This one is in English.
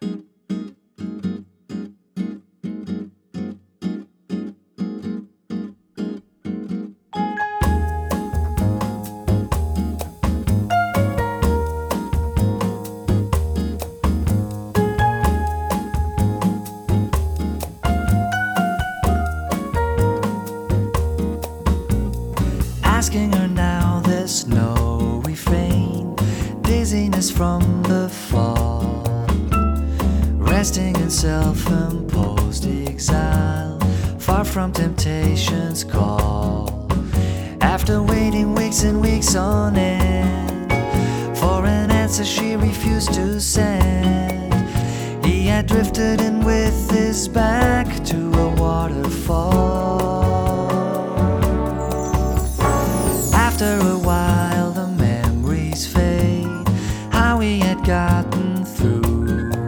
Asking her now, there's no refrain. Dizziness from the fall, resting in self-imposed exile, far from temptation's call. After waiting weeks and weeks on end for an answer she refused to send, he had drifted in with his back to a waterfall.